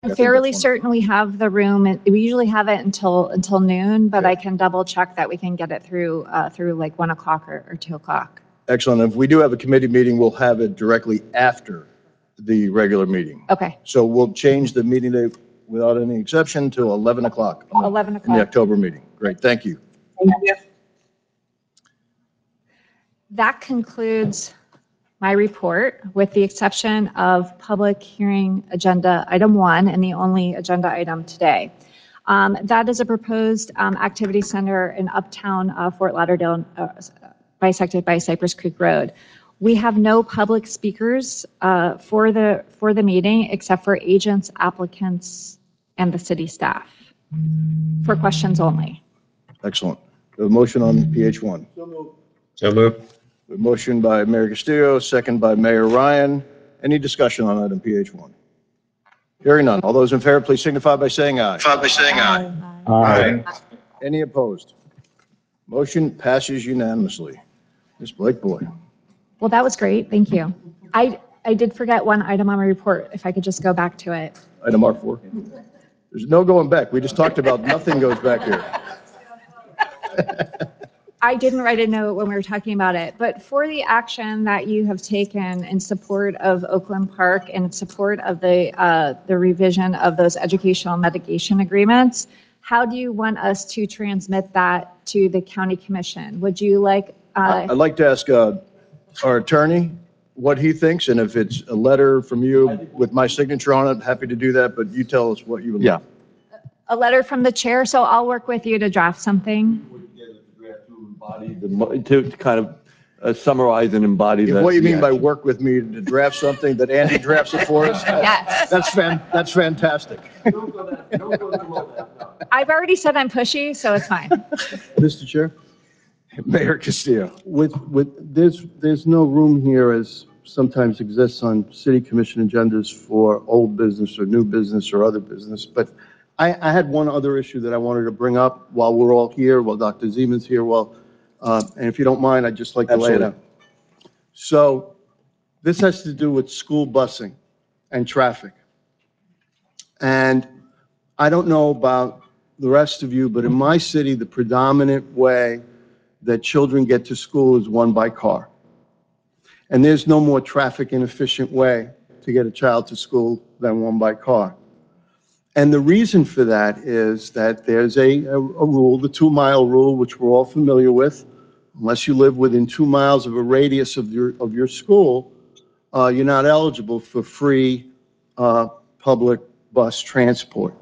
I'm think fairly that's certain we have the room, and we usually have it until noon, but I can double check that we can get it through like 1 o'clock or 2 o'clock. Excellent. If we do have a committee meeting, we'll have it directly after the regular meeting. Okay. So we'll change the meeting date without any exception to 11 o'clock. 11 In the o'clock. October meeting. Great, thank you. Thank you. That concludes my report, with the exception of public hearing agenda item 1 and the only agenda item today. That is a proposed activity center in Uptown Fort Lauderdale, bisected by Cypress Creek Road. We have no public speakers for the meeting except for agents, applicants, and the city staff for questions only. Excellent. A motion on PH1. So moved. A motion by Mayor Castillo, second by Mayor Ryan. Any discussion on item PH1? Hearing none. All those in favor, please signify by saying aye. Aye. Any opposed? Motion passes unanimously. Ms. Blake Boyd. Well, that was great. Thank you. I did forget one item on my report, if I could just go back to it. Item R4. There's no going back. We just talked about nothing goes back here. I didn't write a note when we were talking about it, but for the action that you have taken in support of Oakland Park and in support of the revision of those educational mitigation agreements, how do you want us to transmit that to the county commission? Would you like? I'd like to ask our attorney what he thinks, and if it's a letter from you with my signature on it, happy to do that, but you tell us what you would like. A letter from the chair, so I'll work with you to draft something. To kind of summarize and embody that. What you mean by work with me to draft something that Andy drafts it for us? Yes. That's fantastic. I've already said I'm pushy, so it's fine. Mr. Chair? Mayor Castillo. There's no room here, as sometimes exists on city commission agendas, for old business or new business or other business. But I had one other issue that I wanted to bring up while we're all here, while Dr. Zeman's here, and if you don't mind, I'd just like to lay it out. So this has to do with school busing and traffic. And I don't know about the rest of you, but in my city, the predominant way that children get to school is one by car. And there's no more traffic inefficient way to get a child to school than one by car. And the reason for that is that there's a rule, the 2-mile rule, which we're all familiar with. Unless you live within 2 miles of a radius of your school, you're not eligible for free public bus transport.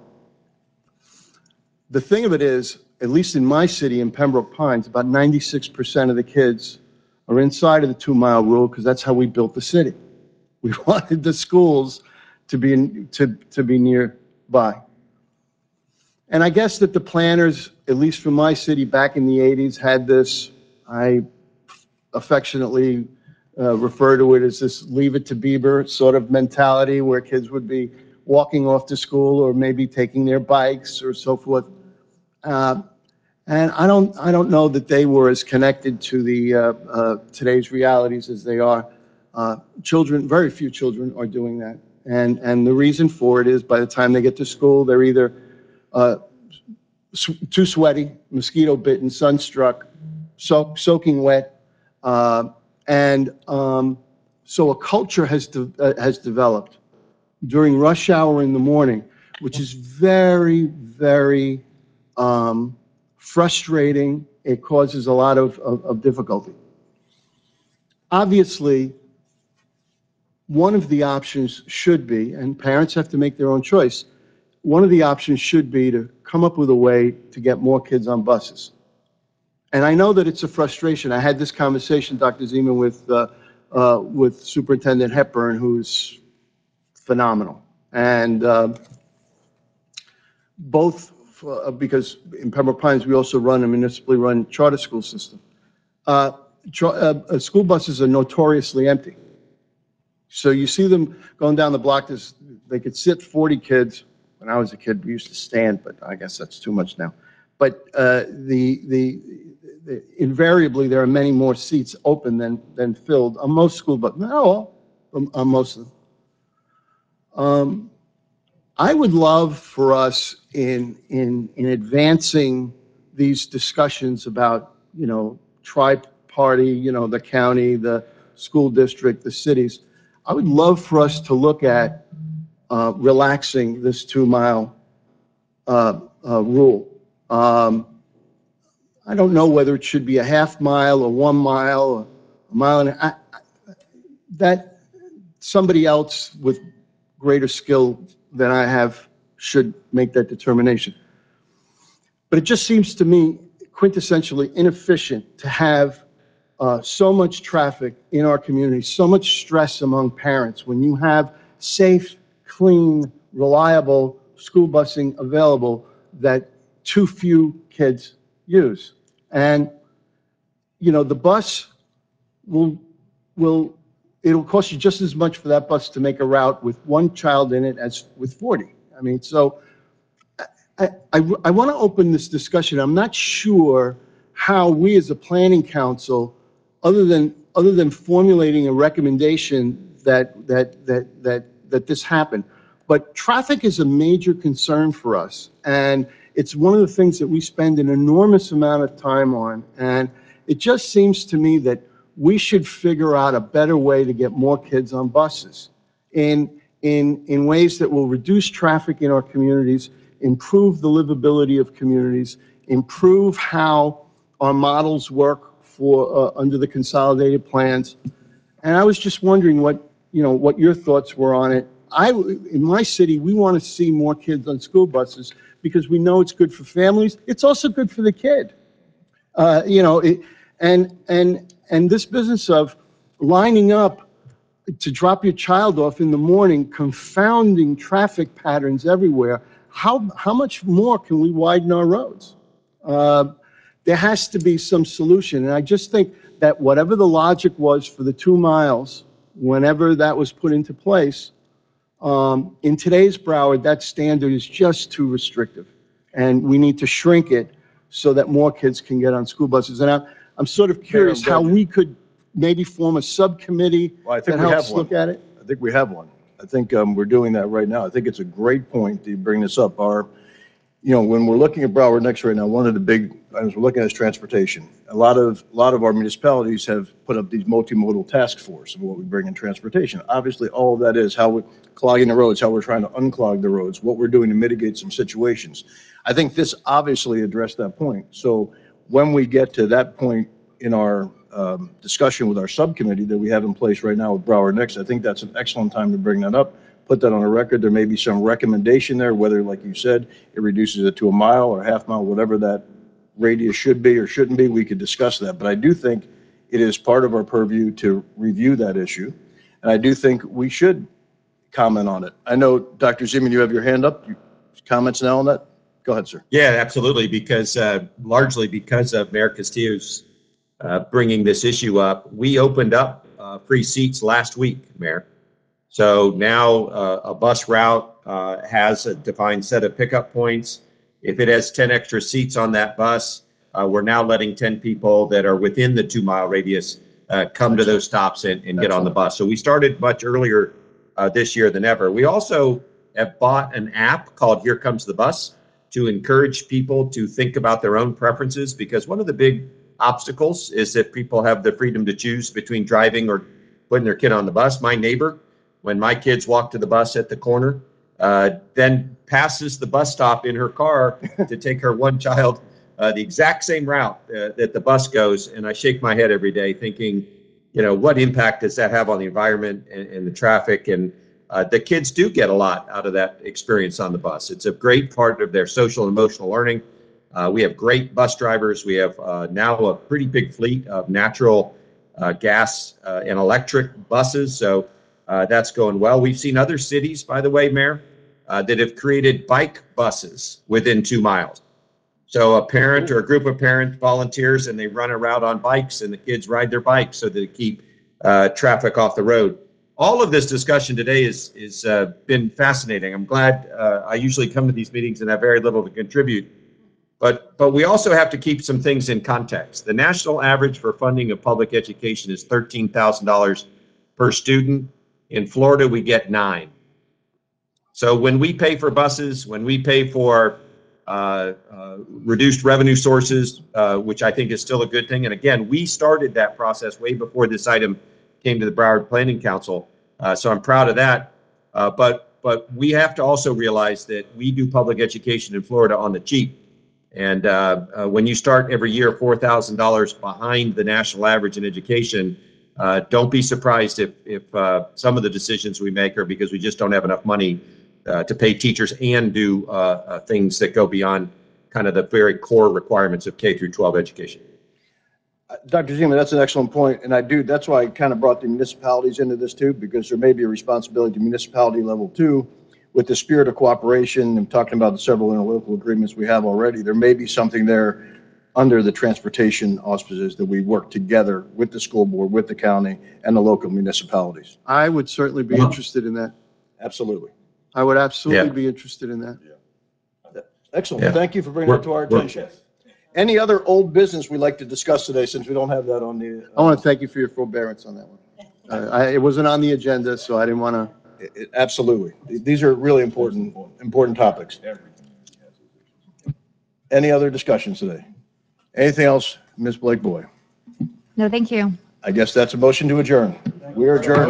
The thing of it is, at least in my city, in Pembroke Pines, about 96% of the kids are inside of the 2-mile rule because that's how we built the city. We wanted the schools to be nearby. And I guess that the planners, at least for my city back in the 80s, had this, I affectionately refer to it as this Leave It to Beaver sort of mentality, where kids would be walking off to school or maybe taking their bikes or so forth. And I don't know that they were as connected to the today's realities as they are. Children, very few children are doing that. And the reason for it is by the time they get to school, they're either too sweaty, mosquito bitten, sunstruck, soaking wet. So a culture has developed during rush hour in the morning, which is very, very frustrating. It causes a lot of difficulty. Obviously, one of the options should be, and parents have to make their own choice, one of the options should be to come up with a way to get more kids on buses. And I know that it's a frustration. I had this conversation, Dr. Zeman, with Superintendent Hepburn, who's phenomenal. And because in Pembroke Pines, we also run a municipally run charter school system. School buses are notoriously empty. So you see them going down the block, they could sit 40 kids. When I was a kid, we used to stand, but I guess that's too much now. But invariably, there are many more seats open than filled on most school buses. Not all, on most of them. I would love for us in advancing these discussions about, tri-party, the county, the school district, the cities. I would love for us to look at relaxing this 2-mile rule. I don't know whether it should be a half mile or 1 mile or a mile and that somebody else with greater skill than I have should make that determination. But it just seems to me quintessentially inefficient to have so much traffic in our community, so much stress among parents when you have safe, clean, reliable school busing available that too few kids use. And, the bus it'll cost you just as much for that bus to make a route with one child in it as with 40. I mean, so I want to open this discussion. I'm not sure how we as a planning council, other than formulating a recommendation that this happen. But traffic is a major concern for us, and it's one of the things that we spend an enormous amount of time on. And it just seems to me that we should figure out a better way to get more kids on buses in ways that will reduce traffic in our communities, improve the livability of communities, improve how our models work for under the consolidated plans. And I was just wondering what your thoughts were on it. In my city, we want to see more kids on school buses because we know it's good for families. It's also good for the kid. And this business of lining up to drop your child off in the morning, confounding traffic patterns everywhere. How much more can we widen our roads? There has to be some solution. And I just think that whatever the logic was for the 2 miles, whenever that was put into place, in today's Broward, that standard is just too restrictive. And we need to shrink it so that more kids can get on school buses. And I'm sort of curious how we could maybe form a subcommittee that helps look at it. I think we have one. I think we're doing that right now. I think it's a great point that you bring this up. When we're looking at Broward Next right now, one of the big items we're looking at is transportation. A lot of our municipalities have put up these multimodal task force of what we bring in transportation. Obviously, all of that is how we're clogging the roads, how we're trying to unclog the roads, what we're doing to mitigate some situations. I think this obviously addressed that point. So when we get to that point in our discussion with our subcommittee that we have in place right now with Broward Next, I think that's an excellent time to bring that up, put that on a record. There may be some recommendation there, whether, like you said, it reduces it to a mile or a half mile, whatever that radius should be or shouldn't be, we could discuss that. But I do think it is part of our purview to review that issue. And I do think we should comment on it. I know, Dr. Zeman, you have your hand up. Comments now on that? Go ahead, sir. Yeah, absolutely. Because largely because of Mayor Castillo's bringing this issue up, we opened up free seats last week, Mayor. So now a bus route has a defined set of pickup points. If it has 10 extra seats on that bus, we're now letting 10 people that are within the 2 mile radius come to those stops and get on the bus. So we started much earlier this year than ever. We also have bought an app called Here Comes the Bus to encourage people to think about their own preferences, because one of the big obstacles is that people have the freedom to choose between driving or putting their kid on the bus. My neighbor, when my kids walk to the bus at the corner, then passes the bus stop in her car to take her one child the exact same route that the bus goes. And I shake my head every day thinking, what impact does that have on the environment and the traffic? And the kids do get a lot out of that experience on the bus. It's a great part of their social and emotional learning. We have great bus drivers. We have now a pretty big fleet of natural gas and electric buses. So that's going well. We've seen other cities, by the way, Mayor, that have created bike buses within 2 miles. So a parent or a group of parents volunteers and they run a route on bikes and the kids ride their bikes so that they keep traffic off the road. All of this discussion today is been fascinating. I'm glad I usually come to these meetings and have very little to contribute. But we also have to keep some things in context. The national average for funding of public education is $13,000 per student. In Florida, we get $9,000. So when we pay for buses, when we pay for reduced revenue sources, which I think is still a good thing. And again, we started that process way before this item came to the Broward Planning Council. So I'm proud of that. But we have to also realize that we do public education in Florida on the cheap. And when you start every year $4,000 behind the national average in education, don't be surprised if some of the decisions we make are because we just don't have enough money to pay teachers and do things that go beyond kind of the very core requirements of K through 12 education. Dr. Zima, that's an excellent point, and that's why I kind of brought the municipalities into this too, because there may be a responsibility to municipality level too, with the spirit of cooperation and talking about the several interlocal agreements we have already. There may be something there under the transportation auspices that we work together with the school board, with the county, and the local municipalities. I would certainly be interested in that. Absolutely. I would absolutely Yeah. be interested in that. Excellent. Yeah. Thank you for bringing that to our attention. Any other old business we'd like to discuss today, since we don't have that on the? I want to thank you for your forbearance on that one. It wasn't on the agenda, so I didn't want to. Absolutely. These are really important topics. Any other discussions today? Anything else, Ms. Blake Boy? No, thank you. I guess that's a motion to adjourn. We are adjourned.